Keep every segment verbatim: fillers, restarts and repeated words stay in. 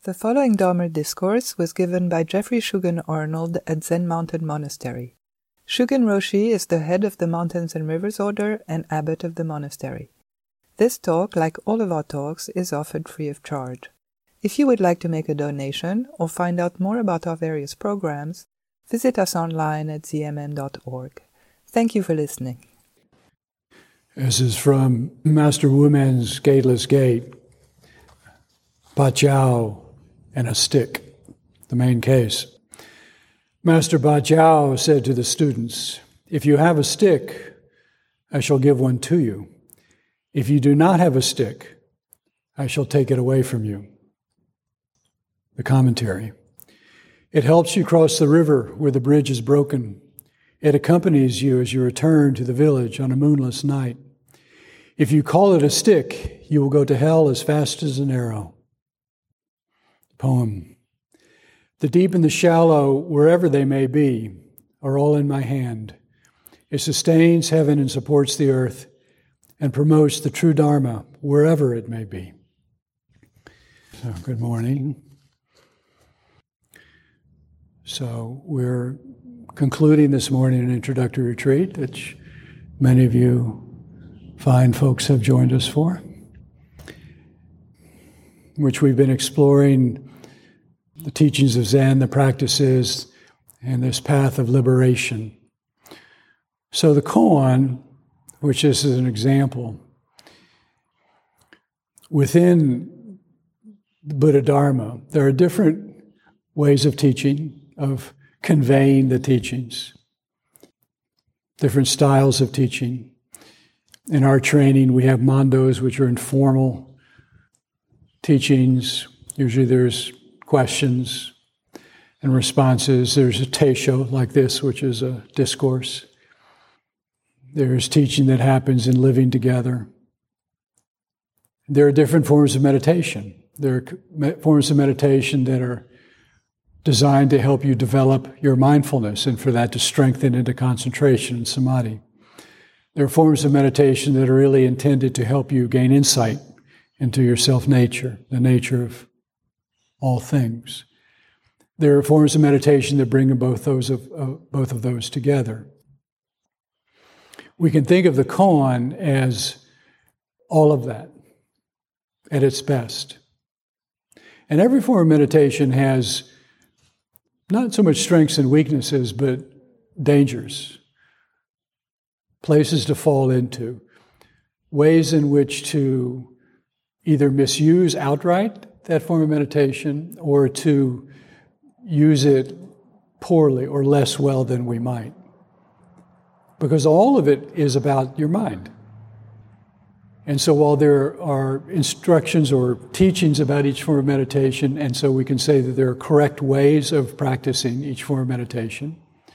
The following Dharma discourse was given by Jeffrey Shugen Arnold at Zen Mountain Monastery. Shugen Roshi is the head of the Mountains and Rivers Order and abbot of the monastery. This talk, like all of our talks, is offered free of charge. If you would like to make a donation or find out more about our various programs, visit us online at z m m dot org. Thank you for listening. This is from Master Wu Men's Gateless Gate, Ba Jiao and a Stick, the main case. Master Ba Jiao said to the students, "If you have a stick, I shall give one to you. If you do not have a stick, I shall take it away from you." The commentary. It helps you cross the river where the bridge is broken. It accompanies you as you return to the village on a moonless night. If you call it a stick, you will go to hell as fast as an arrow. Poem. The deep and the shallow, wherever they may be, are all in my hand. It sustains heaven and supports the earth and promotes the true Dharma, wherever it may be. So, good morning. So, we're concluding this morning an introductory retreat, which many of you fine folks have joined us for, which we've been exploring the teachings of Zen, the practices, and this path of liberation. So the koan, which is an example, within the Buddha Dharma, there are different ways of teaching, of conveying the teachings, different styles of teaching. In our training, we have mandos, which are informal teachings. Usually there's questions and responses. There's a teisho like this, which is a discourse. There's teaching that happens in living together. There are different forms of meditation. There are forms of meditation that are designed to help you develop your mindfulness and for that to strengthen into concentration and samadhi. There are forms of meditation that are really intended to help you gain insight into your self-nature, the nature of all things. There are forms of meditation that bring both those of uh, both of those together. We can think of the koan as all of that at its best. And every form of meditation has not so much strengths and weaknesses, but dangers, places to fall into, ways in which to either misuse outright that form of meditation or to use it poorly or less well than we might. Because all of it is about your mind. And so while there are instructions or teachings about each form of meditation, and so we can say that there are correct ways of practicing each form of meditation,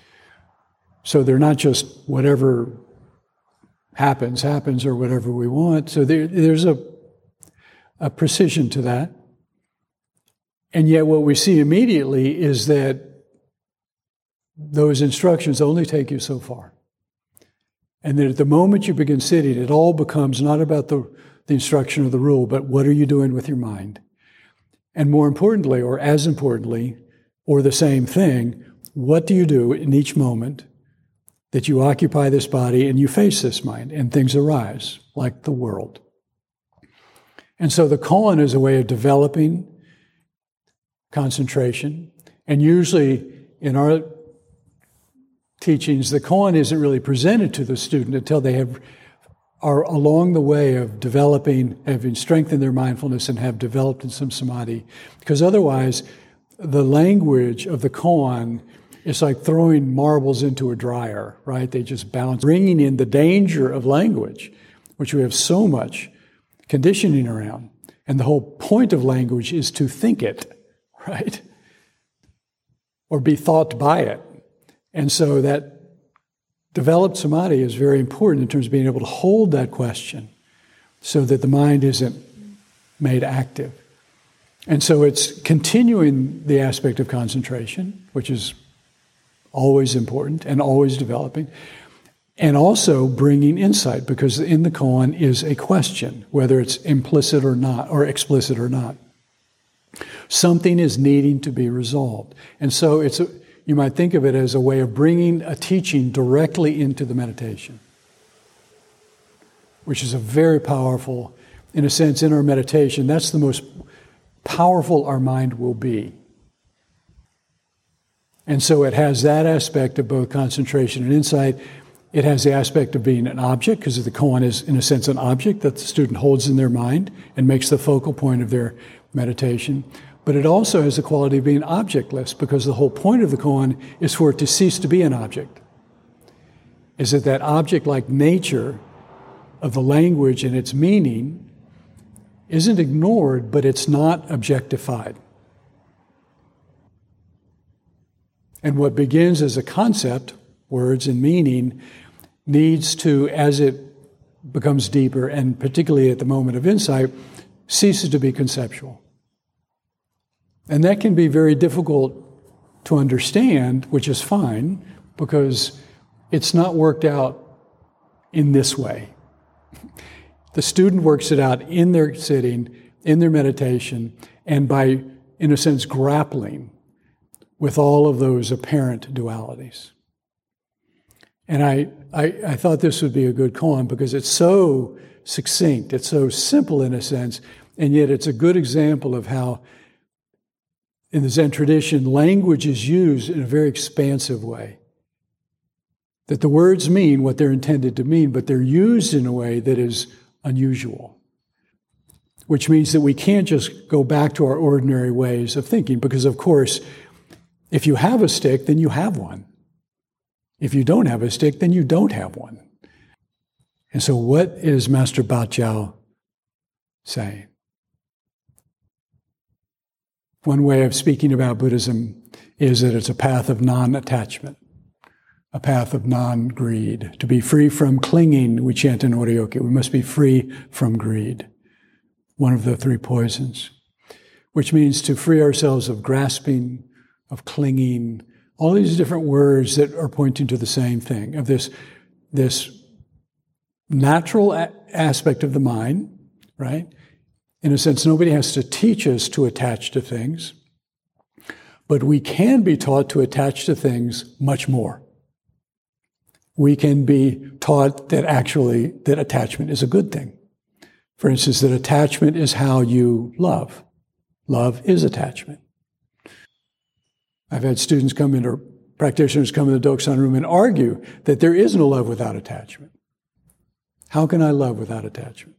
so they're not just whatever happens, happens, or whatever we want. So there, there's a, a precision to that. And yet what we see immediately is that those instructions only take you so far. And that at the moment you begin sitting, it all becomes not about the, the instruction or the rule, but what are you doing with your mind? And more importantly, or as importantly, or the same thing, what do you do in each moment that you occupy this body and you face this mind and things arise, like the world? And so the koan is a way of developing concentration. And usually in our teachings, the koan isn't really presented to the student until they have are along the way of developing, having strengthened their mindfulness and have developed in some samadhi. Because otherwise, the language of the koan is like throwing marbles into a dryer, right? They just bounce, bringing in the danger of language, which we have so much conditioning around. And the whole point of language is to think it, right? Or be thought by it. And so that developed samadhi is very important in terms of being able to hold that question so that the mind isn't made active. And so it's continuing the aspect of concentration, which is always important and always developing, and also bringing insight, because in the koan is a question, whether it's implicit or not, or explicit or not. Something is needing to be resolved. And so it's a, you might think of it as a way of bringing a teaching directly into the meditation, which is a very powerful, in a sense, in our meditation, that's the most powerful our mind will be. And so it has that aspect of both concentration and insight. It has the aspect of being an object, because the koan is, in a sense, an object that the student holds in their mind and makes the focal point of their meditation. But it also has the quality of being objectless, because the whole point of the koan is for it to cease to be an object. Is that that object-like nature of the language and its meaning isn't ignored, but it's not objectified. And what begins as a concept, words and meaning, needs to, as it becomes deeper, and particularly at the moment of insight, ceases to be conceptual. And that can be very difficult to understand, which is fine, because it's not worked out in this way. The student works it out in their sitting, in their meditation, and by, in a sense, grappling with all of those apparent dualities. And I, I, I thought this would be a good koan because it's so succinct, it's so simple in a sense, and yet it's a good example of how, in the Zen tradition, language is used in a very expansive way. That the words mean what they're intended to mean, but they're used in a way that is unusual. Which means that we can't just go back to our ordinary ways of thinking, because, of course, if you have a stick, then you have one. If you don't have a stick, then you don't have one. And so what is Master Ba Jiao saying? One way of speaking about Buddhism is that it's a path of non-attachment, a path of non-greed. To be free from clinging, we chant in Oryoki, we must be free from greed, one of the three poisons, which means to free ourselves of grasping, of clinging, all these different words that are pointing to the same thing, of this, this natural a- aspect of the mind, right? In a sense, nobody has to teach us to attach to things, but we can be taught to attach to things much more. We can be taught that actually, that attachment is a good thing. For instance, that attachment is how you love. Love is attachment. I've had students come in, or practitioners come in the Dokusan room and argue that there is no love without attachment. How can I love without attachment?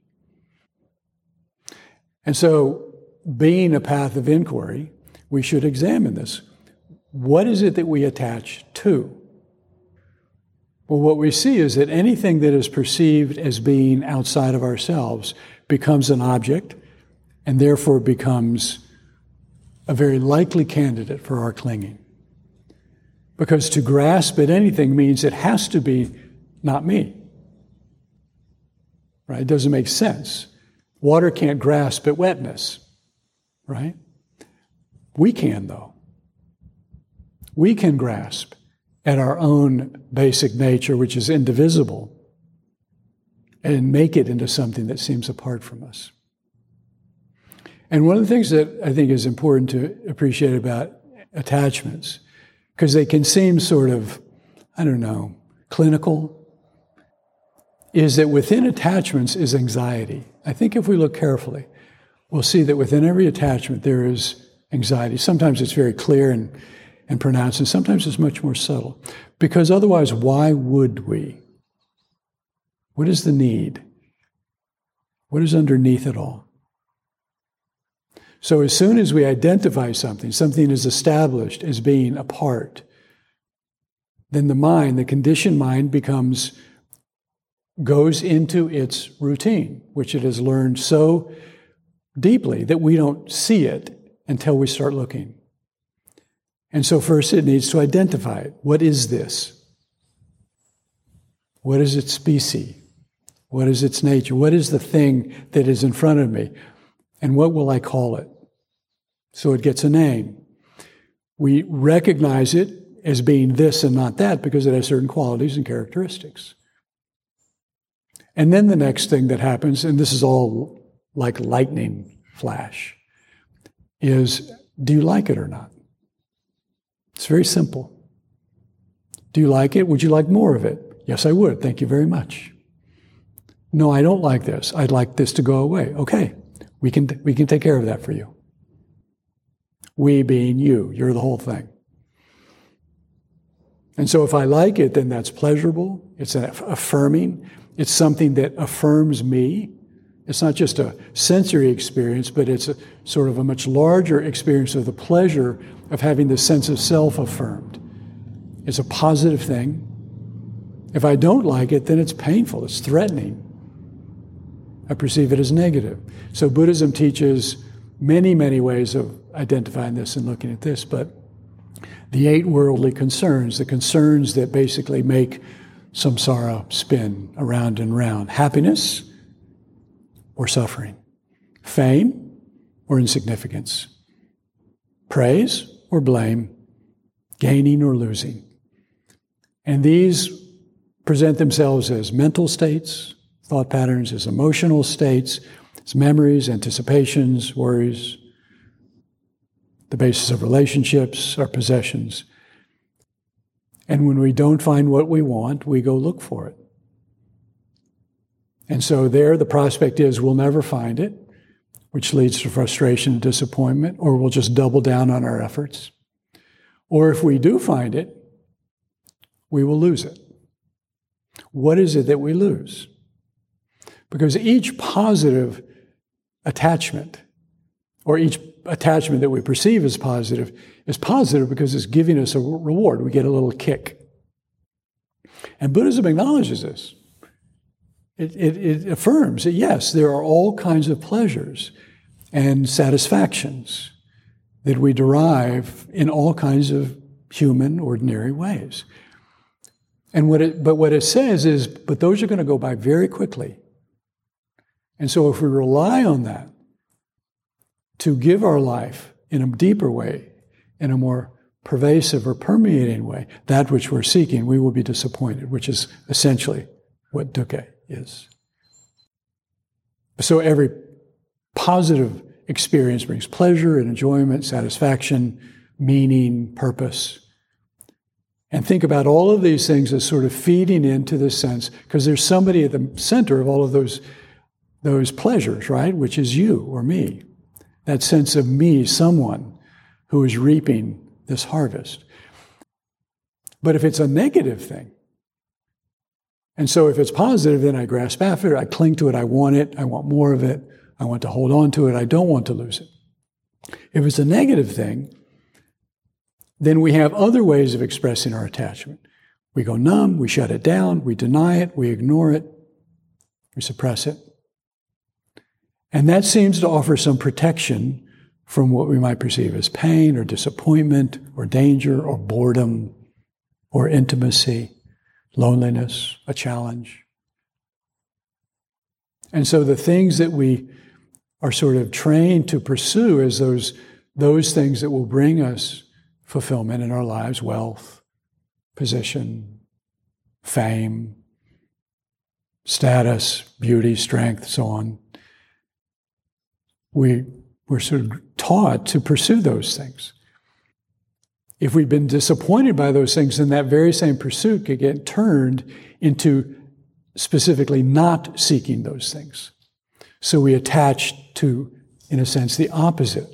And so, being a path of inquiry, we should examine this. What is it that we attach to? Well, what we see is that anything that is perceived as being outside of ourselves becomes an object, and therefore becomes a very likely candidate for our clinging. Because to grasp at anything means it has to be not me. Right? It doesn't make sense. Water can't grasp at wetness, right? We can, though. We can grasp at our own basic nature, which is indivisible, and make it into something that seems apart from us. And one of the things that I think is important to appreciate about attachments, because they can seem sort of, I don't know, clinical, is that within attachments is anxiety. I think if we look carefully, we'll see that within every attachment there is anxiety. Sometimes it's very clear and, and pronounced, and sometimes it's much more subtle. Because otherwise, why would we? What is the need? What is underneath it all? So as soon as we identify something, something is established as being apart, then the mind, the conditioned mind, becomes, goes into its routine, which it has learned so deeply that we don't see it until we start looking. And so first it needs to identify it. What is this? What is its species? What is its nature? What is the thing that is in front of me? And what will I call it? So it gets a name. We recognize it as being this and not that because it has certain qualities and characteristics. And then the next thing that happens, and this is all like lightning flash, is do you like it or not? It's very simple. Do you like it? Would you like more of it? Yes, I would. Thank you very much. No, I don't like this. I'd like this to go away. Okay, we can, we can take care of that for you. We being you. You're the whole thing. And so if I like it, then that's pleasurable. It's affirming. It's something that affirms me. It's not just a sensory experience, but it's a sort of a much larger experience of the pleasure of having the sense of self affirmed. It's a positive thing. If I don't like it, then it's painful. It's threatening. I perceive it as negative. So Buddhism teaches many, many ways of identifying this and looking at this, but the eight worldly concerns, the concerns that basically make samsara spin around and round. Happiness or suffering. Fame or insignificance. Praise or blame. Gaining or losing. And these present themselves as mental states, thought patterns, as emotional states, as memories, anticipations, worries, the basis of relationships, our possessions. And when we don't find what we want, we go look for it. And so there the prospect is we'll never find it, which leads to frustration and disappointment, or we'll just double down on our efforts. Or if we do find it, we will lose it. What is it that we lose? Because each positive attachment, or each attachment that we perceive as positive, is positive because it's giving us a reward. We get a little kick. And Buddhism acknowledges this. It, it, it affirms that, yes, there are all kinds of pleasures and satisfactions that we derive in all kinds of human, ordinary ways. And what it, but what it says is, but those are going to go by very quickly. And so if we rely on that to give our life in a deeper way, in a more pervasive or permeating way, that which we're seeking, we will be disappointed, which is essentially what dukkha is. So every positive experience brings pleasure and enjoyment, satisfaction, meaning, purpose. And think about all of these things as sort of feeding into this sense, because there's somebody at the center of all of those, those pleasures, right? Which is you or me. That sense of me, someone who is reaping this harvest. But if it's a negative thing, and so if it's positive, then I grasp after it, I cling to it, I want it, I want more of it, I want to hold on to it, I don't want to lose it. If it's a negative thing, then we have other ways of expressing our attachment. We go numb, we shut it down, we deny it, we ignore it, we suppress it. And that seems to offer some protection from what we might perceive as pain or disappointment or danger or boredom or intimacy, loneliness, a challenge. And so the things that we are sort of trained to pursue as those, those things that will bring us fulfillment in our lives, wealth, position, fame, status, beauty, strength, so on. We, we're sort of taught to pursue those things. If we've been disappointed by those things, then that very same pursuit could get turned into specifically not seeking those things. So we attach to, in a sense, the opposite.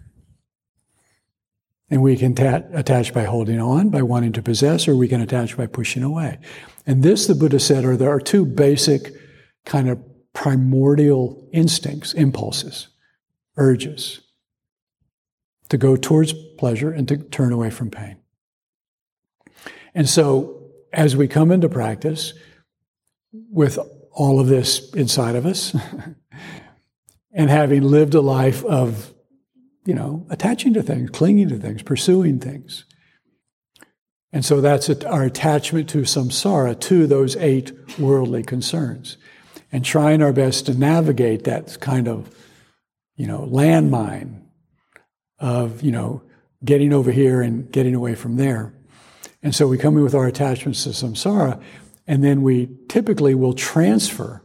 And we can ta- attach by holding on, by wanting to possess, or we can attach by pushing away. And this, the Buddha said, are there are two basic kind of primordial instincts, impulses, urges, to go towards pleasure and to turn away from pain. And so, as we come into practice with all of this inside of us, and having lived a life of, you know, attaching to things, clinging to things, pursuing things. And so that's our attachment to samsara, to those eight worldly concerns. And trying our best to navigate that kind of, you know, landmine of, you know, getting over here and getting away from there. And so we come in with our attachments to samsara, and then we typically will transfer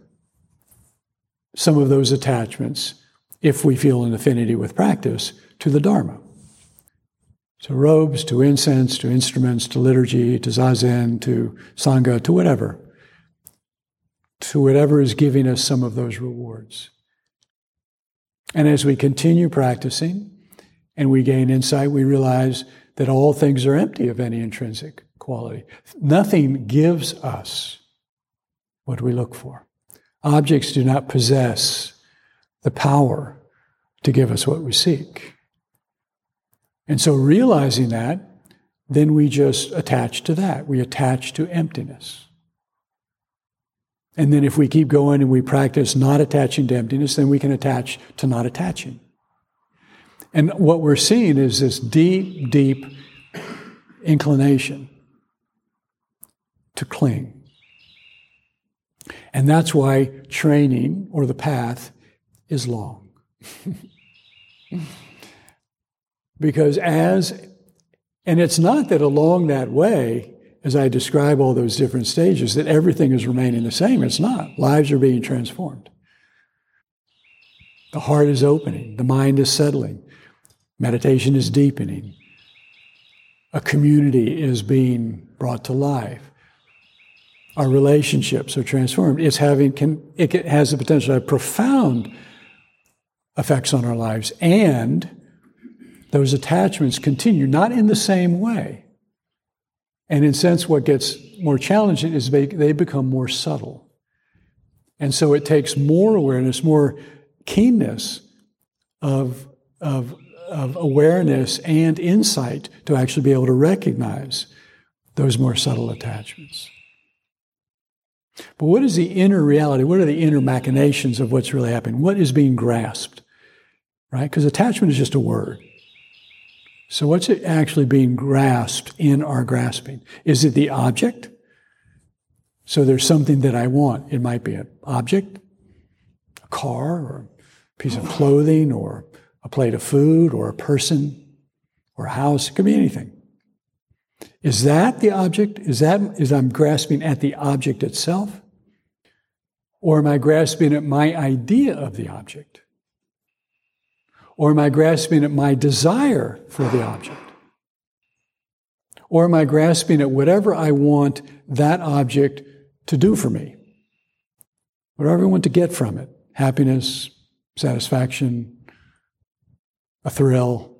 some of those attachments, if we feel an affinity with practice, to the Dharma. To robes, to incense, to instruments, to liturgy, to zazen, to sangha, to whatever. To whatever is giving us some of those rewards. And as we continue practicing and we gain insight, we realize that all things are empty of any intrinsic quality. Nothing gives us what we look for. Objects do not possess the power to give us what we seek. And so realizing that, then we just attach to that. We attach to emptiness. And then if we keep going and we practice not attaching to emptiness, then we can attach to not attaching. And what we're seeing is this deep, deep inclination to cling. And that's why training, or the path, is long. Because as, and it's not that along that way, as I describe all those different stages, that everything is remaining the same. It's not. Lives are being transformed. The heart is opening. The mind is settling. Meditation is deepening. A community is being brought to life. Our relationships are transformed. It's having, can, it has the potential to have profound effects on our lives. And those attachments continue, not in the same way. And in a sense, what gets more challenging is they, they become more subtle. And so it takes more awareness, more keenness of, of, of awareness and insight to actually be able to recognize those more subtle attachments. But what is the inner reality? What are the inner machinations of what's really happening? What is being grasped? Right? Because attachment is just a word. So what's it actually being grasped in our grasping? Is it the object? So there's something that I want. It might be an object, a car, or a piece of clothing, or a plate of food, or a person, or a house. It could be anything. Is that the object? Is that, is I'm grasping at the object itself? Or am I grasping at my idea of the object? Or am I grasping at my desire for the object? Or am I grasping at whatever I want that object to do for me? Whatever I want to get from it. Happiness, satisfaction, a thrill.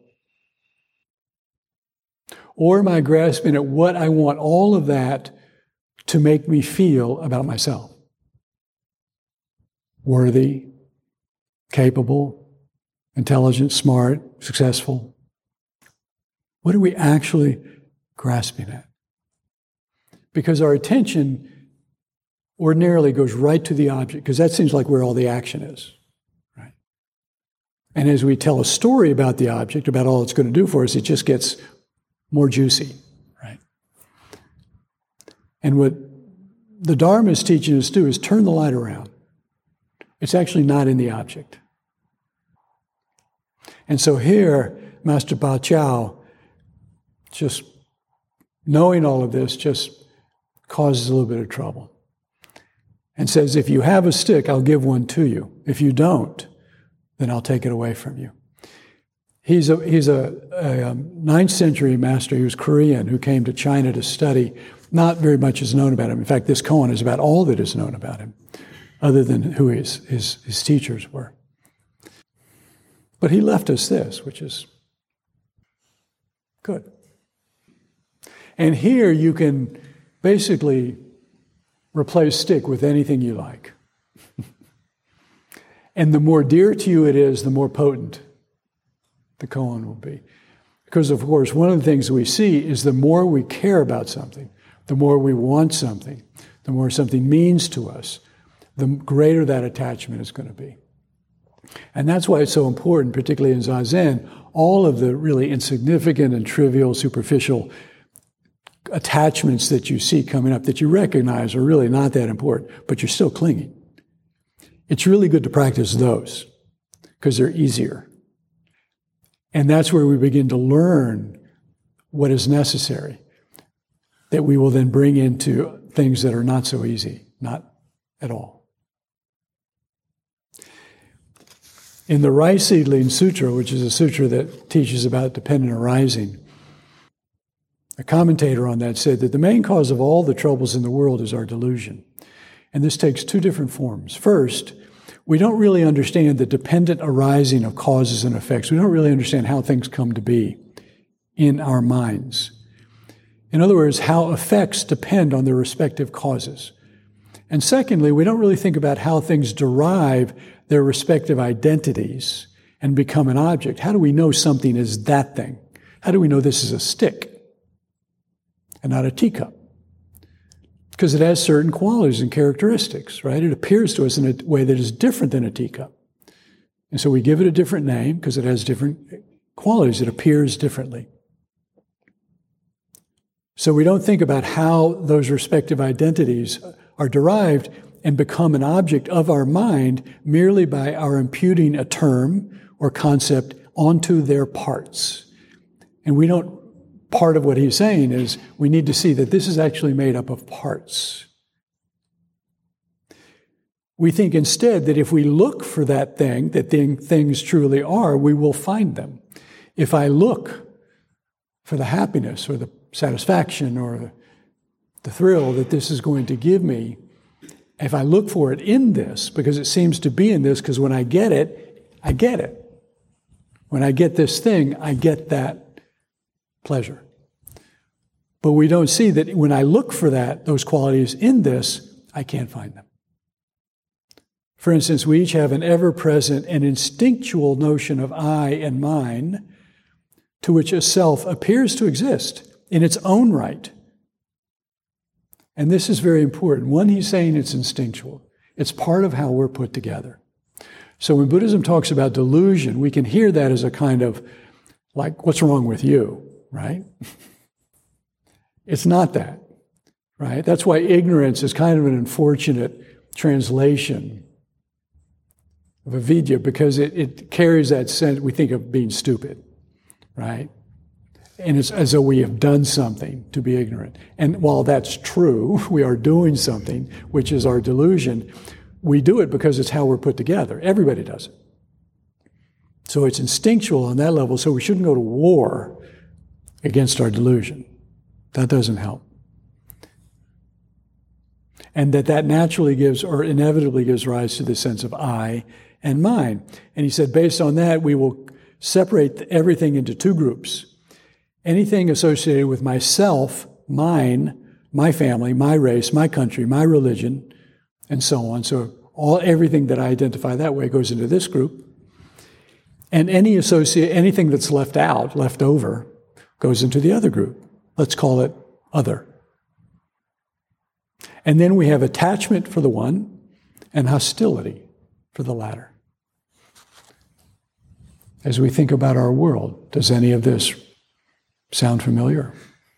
Or am I grasping at what I want all of that to make me feel about myself? Worthy, capable, intelligent, smart, successful. What are we actually grasping at? Because our attention ordinarily goes right to the object, because that seems like where all the action is. Right? And as we tell a story about the object, about all it's going to do for us, it just gets more juicy. Right? And what the Dharma is teaching us to do is turn the light around. It's actually not in the object. And so here, Master Pa Chao, just knowing all of this, just causes a little bit of trouble. And says, if you have a stick, I'll give one to you. If you don't, then I'll take it away from you. He's a, he's a, a ninth century master. He was Korean, who came to China to study. Not very much is known about him. In fact, this koan is about all that is known about him, other than who his, his, his teachers were. But he left us this, which is good. And here you can basically replace stick with anything you like. And the more dear to you it is, the more potent the koan will be. Because, of course, one of the things we see is the more we care about something, the more we want something, the more something means to us, the greater that attachment is going to be. And that's why it's so important, particularly in Zazen, all of the really insignificant and trivial, superficial attachments that you see coming up that you recognize are really not that important, but you're still clinging. It's really good to practice those because they're easier. And that's where we begin to learn what is necessary that we will then bring into things that are not so easy, not at all. In the Rice Seedling Sutra, which is a sutra that teaches about dependent arising, A commentator on that said that the main cause of all the troubles in the world is our delusion. And this takes two different forms. First, we don't really understand the dependent arising of causes and effects. We don't really understand how things come to be in our minds. In other words, how effects depend on their respective causes. And secondly, we don't really think about how things derive their respective identities and become an object. How do we know something is that thing? How do we know this is a stick and not a teacup? Because it has certain qualities and characteristics, right? It appears to us in a way that is different than a teacup. And so we give it a different name because it has different qualities. It appears differently. So we don't think about how those respective identities are derived and become an object of our mind merely by our imputing a term or concept onto their parts. And we don't, part of what he's saying is we need to see that this is actually made up of parts. We think instead that if we look for that thing, that thing, things truly are, we will find them. If I look for the happiness or the satisfaction or the, the thrill that this is going to give me, if I look for it in this, because it seems to be in this, because when I get it, I get it. When I get this thing, I get that pleasure. But we don't see that when I look for that, those qualities in this, I can't find them. For instance, we each have an ever-present and instinctual notion of I and mine, to which a self appears to exist in its own right. And this is very important. One, he's saying it's instinctual. It's part of how we're put together. So when Buddhism talks about delusion, we can hear that as a kind of, like, what's wrong with you, right? It's not that, right? That's why ignorance is kind of an unfortunate translation of avidya, because it, it carries that sense, we think of being stupid, right? And it's as though we have done something to be ignorant. And while that's true, we are doing something, which is our delusion, we do it because it's how we're put together. Everybody does it. So it's instinctual on that level, so we shouldn't go to war against our delusion. That doesn't help. And that that naturally gives, or inevitably gives rise to the sense of I and mine. And he said, based on that, we will separate everything into two groups. Anything associated with myself, mine, my family, my race, my country, my religion, and so on. So all everything that I identify that way goes into this group. And any associate, anything that's left out, left over, goes into the other group. Let's call it other. And then we have attachment for the one and hostility for the latter. As we think about our world, does any of this sound familiar?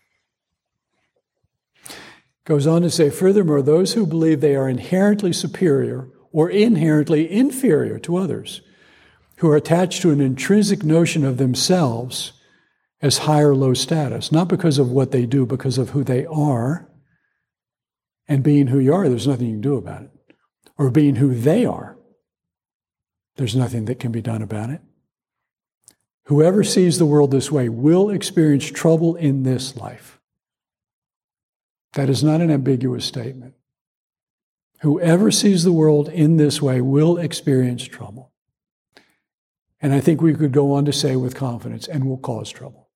Goes on to say, furthermore, those who believe they are inherently superior or inherently inferior to others, who are attached to an intrinsic notion of themselves as high or low status, not because of what they do, because of who they are, and being who you are, there's nothing you can do about it. Or being who they are, there's nothing that can be done about it. Whoever sees the world this way will experience trouble in this life. That is not an ambiguous statement. Whoever sees the world in this way will experience trouble. And I think we could go on to say with confidence, and will cause trouble.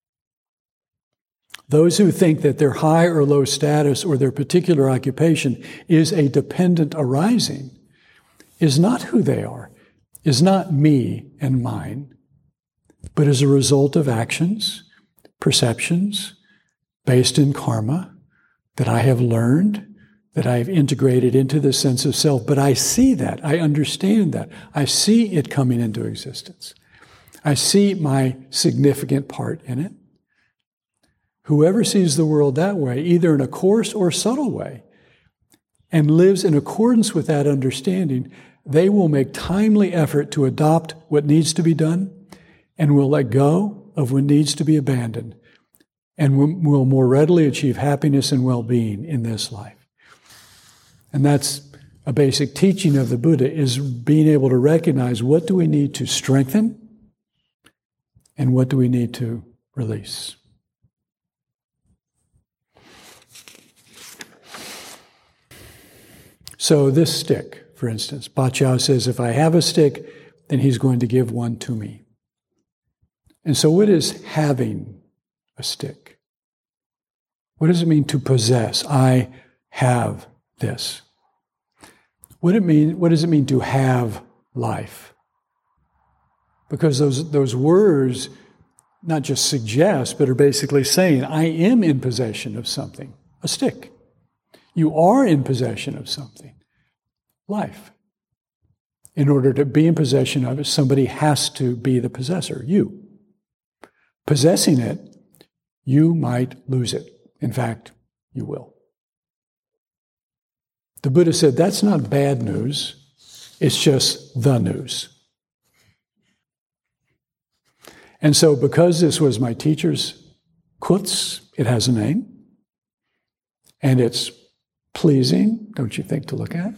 Those who think that their high or low status or their particular occupation is a dependent arising is not who they are, is not me and mine, but is a result of actions, perceptions, based in karma, that I have learned, that I have integrated into the sense of self. But I see that, I understand that, I see it coming into existence. I see my significant part in it. Whoever sees the world that way, either in a coarse or subtle way, and lives in accordance with that understanding, they will make timely effort to adopt what needs to be done, and will let go of what needs to be abandoned, and will more readily achieve happiness and well-being in this life. And that's a basic teaching of the Buddha, is being able to recognize what do we need to strengthen and what do we need to release. So this stick, for instance, Bachao says, if I have a stick, then he's going to give one to me. And so what is having a stick? What does it mean to possess? I have this. What, it mean, what does it mean to have life? Because those, those words not just suggest, but are basically saying, I am in possession of something, a stick. You are in possession of something, life. In order to be in possession of it, somebody has to be the possessor, you. Possessing it, you might lose it. In fact, you will. The Buddha said that's not bad news, it's just the news. And so because this was my teacher's kuts, it has a name, and it's pleasing, don't you think, to look at?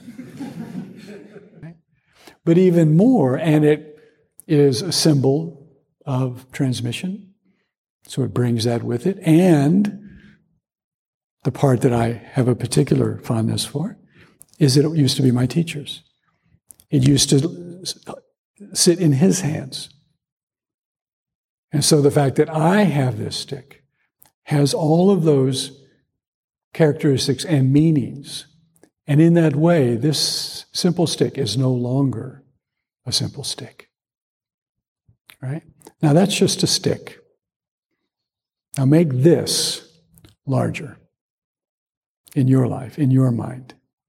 But even more, and it is a symbol of transmission, so it brings that with it, and the part that I have a particular fondness for is that it used to be my teacher's. It used to sit in his hands. And so the fact that I have this stick has all of those characteristics and meanings. And in that way, this simple stick is no longer a simple stick. Right? Now that's just a stick. Now make this larger in your life, in your mind.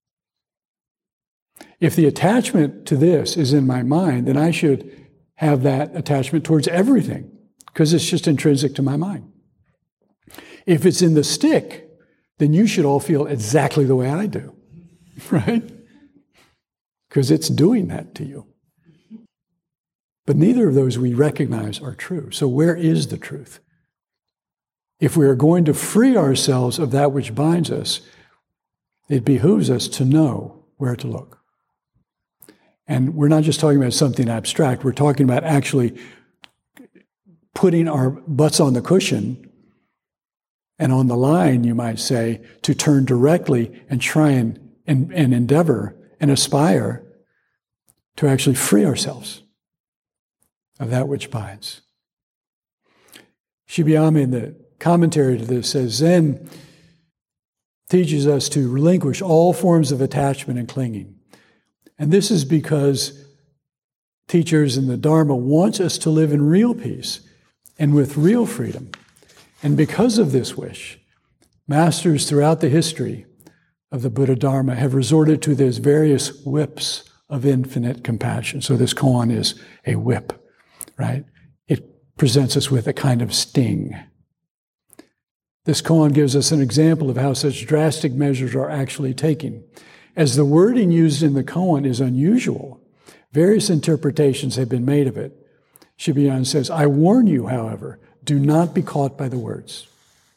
If the attachment to this is in my mind, then I should have that attachment towards everything, because it's just intrinsic to my mind. If it's in the stick, then you should all feel exactly the way I do, right? Because it's doing that to you. But neither of those we recognize are true. So where is the truth? If we are going to free ourselves of that which binds us, it behooves us to know where to look. And we're not just talking about something abstract, we're talking about actually putting our butts on the cushion and on the line, you might say, to turn directly and try and, and, and endeavor and aspire to actually free ourselves of that which binds. Shibayama, in the commentary to this, says, Zen teaches us to relinquish all forms of attachment and clinging. And this is because teachers in the Dharma want us to live in real peace and with real freedom. And because of this wish, masters throughout the history of the Buddha Dharma have resorted to these various whips of infinite compassion. So this koan is a whip, right? It presents us with a kind of sting. This koan gives us an example of how such drastic measures are actually taken. As the wording used in the koan is unusual, various interpretations have been made of it. Shibayama says, I warn you, however, do not be caught by the words.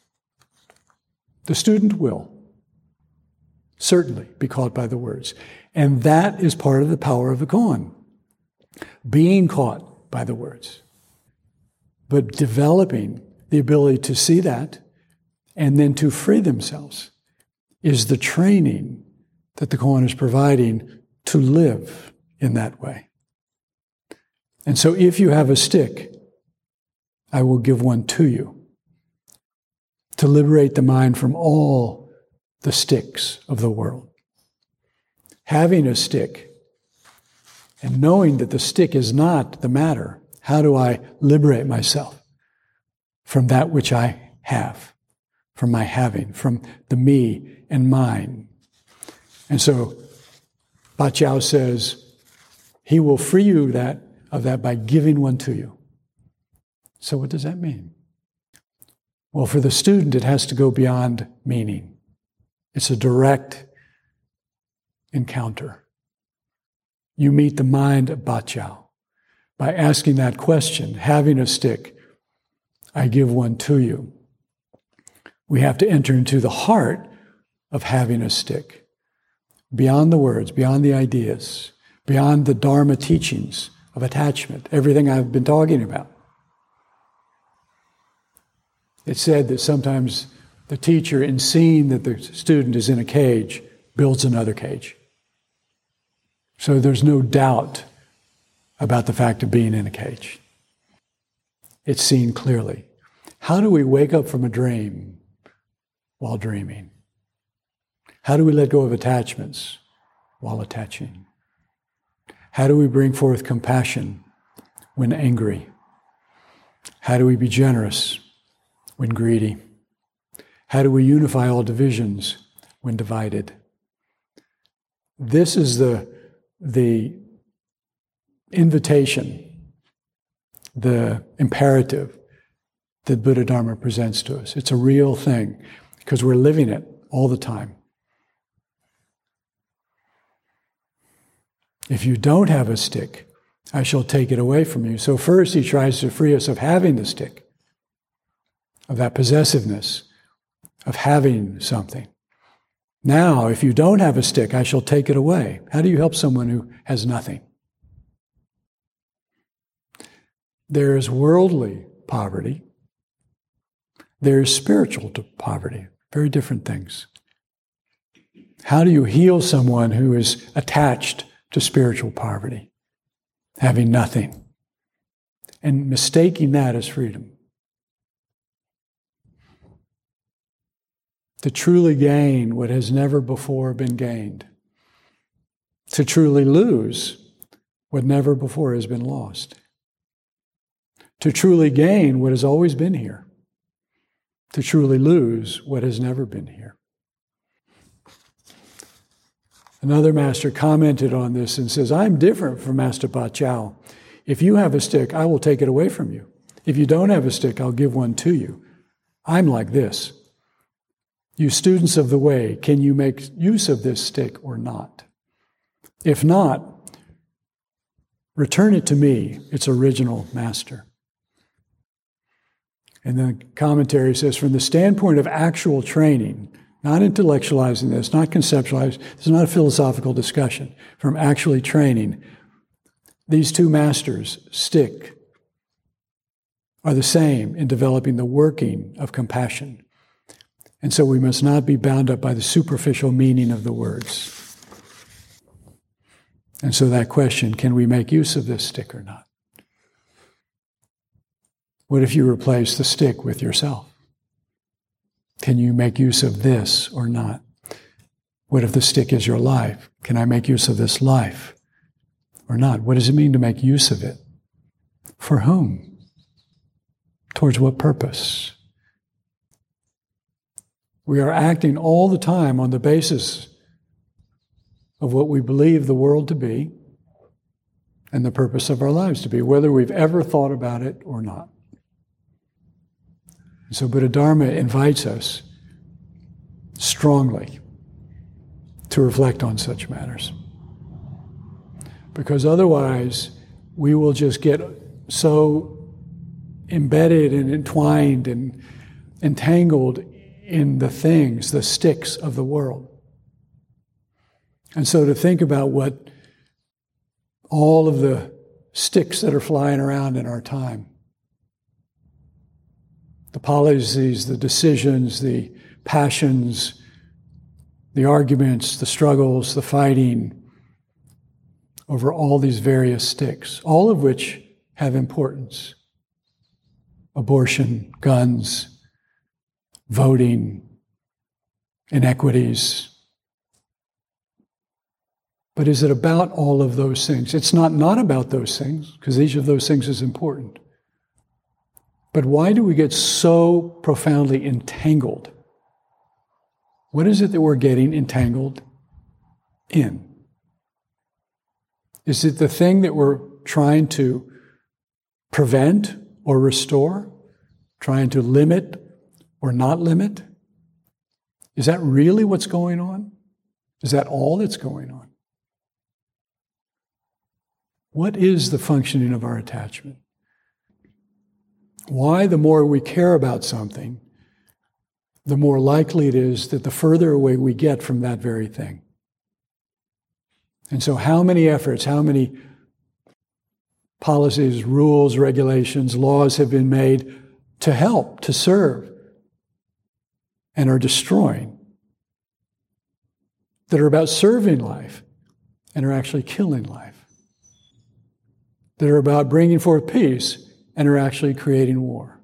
The student will certainly be caught by the words. And that is part of the power of the koan, being caught by the words. But developing the ability to see that and then to free themselves is the training that the koan is providing to live in that way. And so if you have a stick, I will give one to you to liberate the mind from all the sticks of the world. Having a stick and knowing that the stick is not the matter, how do I liberate myself from that which I have, from my having, from the me and mine? And so Bachao says, he will free you that, of that by giving one to you. So what does that mean? Well, for the student, it has to go beyond meaning. It's a direct encounter. You meet the mind of Bachao by asking that question, having a stick, I give one to you. We have to enter into the heart of having a stick. Beyond the words, beyond the ideas, beyond the Dharma teachings of attachment, everything I've been talking about. It's said that sometimes the teacher, in seeing that the student is in a cage, builds another cage. So there's no doubt about the fact of being in a cage. It's seen clearly. How do we wake up from a dream while dreaming? How do we let go of attachments while attaching? How do we bring forth compassion when angry? How do we be generous when greedy? How do we unify all divisions when divided? This is the, the invitation, the imperative that Buddha Dharma presents to us. It's a real thing because we're living it all the time. If you don't have a stick, I shall take it away from you. So first he tries to free us of having the stick, of that possessiveness, of having something. Now, if you don't have a stick, I shall take it away. How do you help someone who has nothing? There is worldly poverty. There is spiritual poverty. Very different things. How do you heal someone who is attached to spiritual poverty, having nothing, and mistaking that as freedom? To truly gain what has never before been gained. To truly lose what never before has been lost. To truly gain what has always been here. To truly lose what has never been here. Another master commented on this and says, I'm different from Master Pa Chao. If you have a stick, I will take it away from you. If you don't have a stick, I'll give one to you. I'm like this. You students of the way, can you make use of this stick or not? If not, return it to me, its original master. And the commentary says, from the standpoint of actual training, not intellectualizing this, not conceptualizing, this is not a philosophical discussion. From actually training, these two masters, stick, are the same in developing the working of compassion. And so we must not be bound up by the superficial meaning of the words. And so that question, can we make use of this stick or not? What if you replace the stick with yourself? Can you make use of this or not? What if the stick is your life? Can I make use of this life or not? What does it mean to make use of it? For whom? Towards what purpose? We are acting all the time on the basis of what we believe the world to be and the purpose of our lives to be, whether we've ever thought about it or not. And so Buddha Dharma invites us strongly to reflect on such matters. Because otherwise, we will just get so embedded and entwined and entangled in the things, the sticks of the world. And so to think about what all of the sticks that are flying around in our time, the policies, the decisions, the passions, the arguments, the struggles, the fighting over all these various sticks, all of which have importance. Abortion, guns, voting, inequities. But is it about all of those things? It's not not about those things, because each of those things is important. But why do we get so profoundly entangled? What is it that we're getting entangled in? Is it the thing that we're trying to prevent or restore? Trying to limit or not limit? Is that really what's going on? Is that all that's going on? What is the functioning of our attachment? Why, the more we care about something, the more likely it is that the further away we get from that very thing. And so how many efforts, how many policies, rules, regulations, laws have been made to help, to serve, and are destroying, that are about serving life and are actually killing life, that are about bringing forth peace and are actually creating war.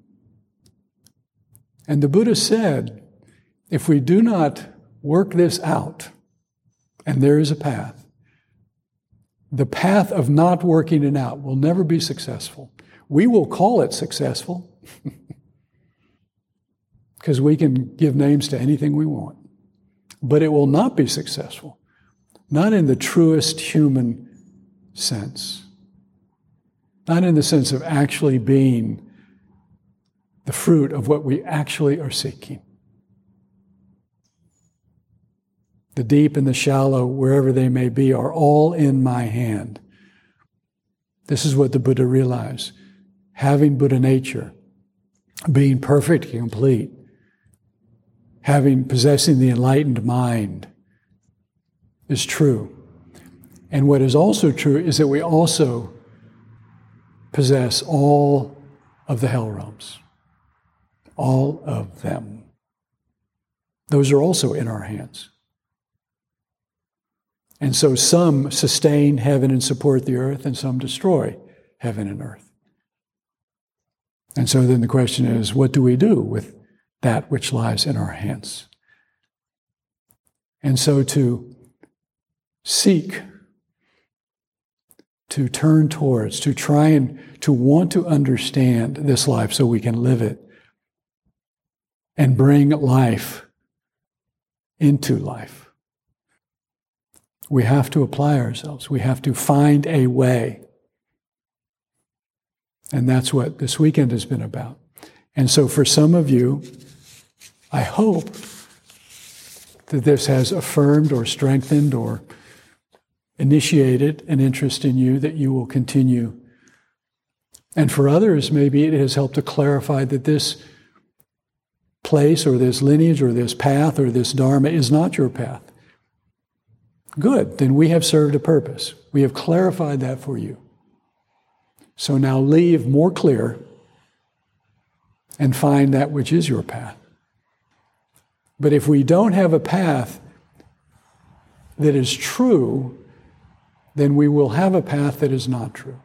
And the Buddha said, if we do not work this out, and there is a path, the path of not working it out will never be successful. We will call it successful because we can give names to anything we want. But it will not be successful, not in the truest human sense, not in the sense of actually being the fruit of what we actually are seeking. The deep and the shallow, wherever they may be, are all in my hand. This is what the Buddha realized. Having Buddha nature, being perfect and complete, having, possessing the enlightened mind is true. And what is also true is that we also possess all of the hell realms. All of them. Those are also in our hands. And so some sustain heaven and support the earth, and some destroy heaven and earth. And so then the question is, what do we do with that which lies in our hands? And so to seek, to turn towards, to try and to want to understand this life so we can live it and bring life into life. We have to apply ourselves. We have to find a way. And that's what this weekend has been about. And so for some of you, I hope that this has affirmed or strengthened or initiated an interest in you that you will continue. And for others, maybe it has helped to clarify that this place or this lineage or this path or this dharma is not your path. Good, then we have served a purpose. We have clarified that for you. So now leave more clear and find that which is your path. But if we don't have a path that is true, then we will have a path that is not true.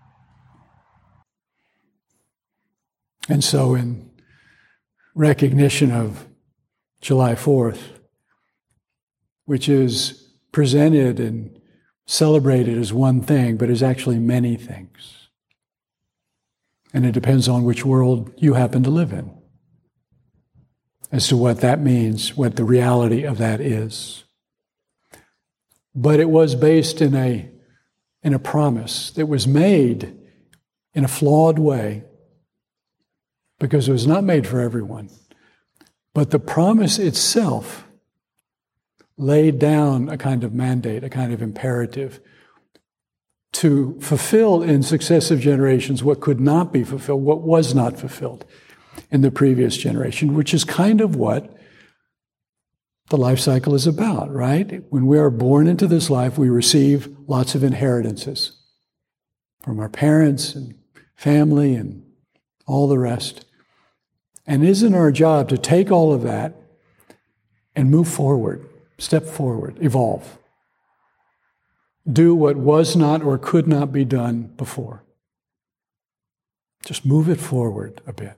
And so in recognition of July fourth, which is presented and celebrated as one thing, but is actually many things. And it depends on which world you happen to live in as to what that means, what the reality of that is. But it was based in a, in a promise that was made in a flawed way because it was not made for everyone. But the promise itself laid down a kind of mandate, a kind of imperative to fulfill in successive generations what could not be fulfilled, what was not fulfilled in the previous generation, which is kind of what the life cycle is about, right? When we are born into this life, we receive lots of inheritances from our parents and family and all the rest. And isn't our job to take all of that and move forward? Step forward, evolve. Do what was not or could not be done before. Just move it forward a bit.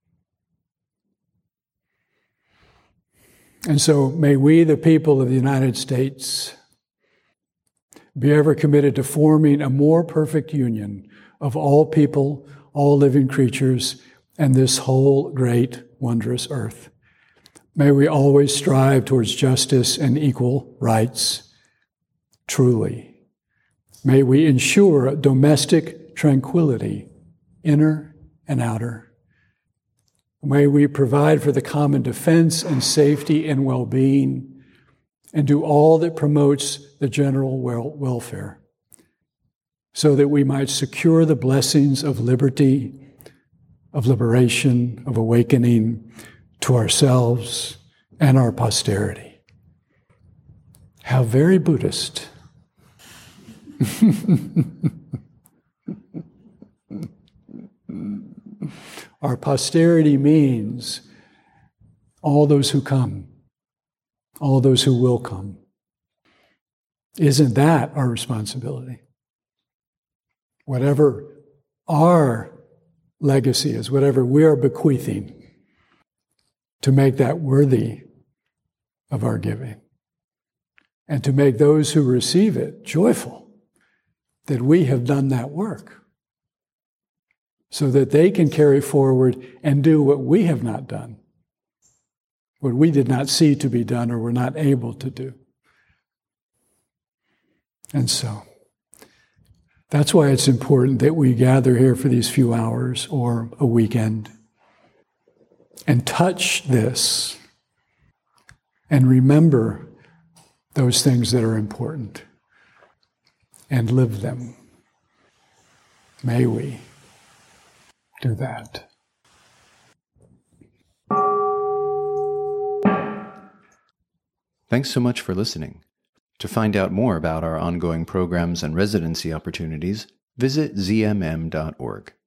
And so may we, the people of the United States, be ever committed to forming a more perfect union of all people, all living creatures, and this whole great, wondrous earth. May we always strive towards justice and equal rights, truly. May we ensure domestic tranquility, inner and outer. May we provide for the common defense and safety and well-being, and do all that promotes the general wel- welfare, so that we might secure the blessings of liberty, of liberation, of awakening, to ourselves and our posterity. How very Buddhist. Our posterity means all those who come, all those who will come. Isn't that our responsibility? Whatever our legacy is, whatever we are bequeathing, to make that worthy of our giving, and to make those who receive it joyful that we have done that work, so that they can carry forward and do what we have not done, what we did not see to be done or were not able to do. And so, that's why it's important that we gather here for these few hours or a weekend and touch this and remember those things that are important and live them. May we do that. Thanks so much for listening. To find out more about our ongoing programs and residency opportunities, visit z m m dot org.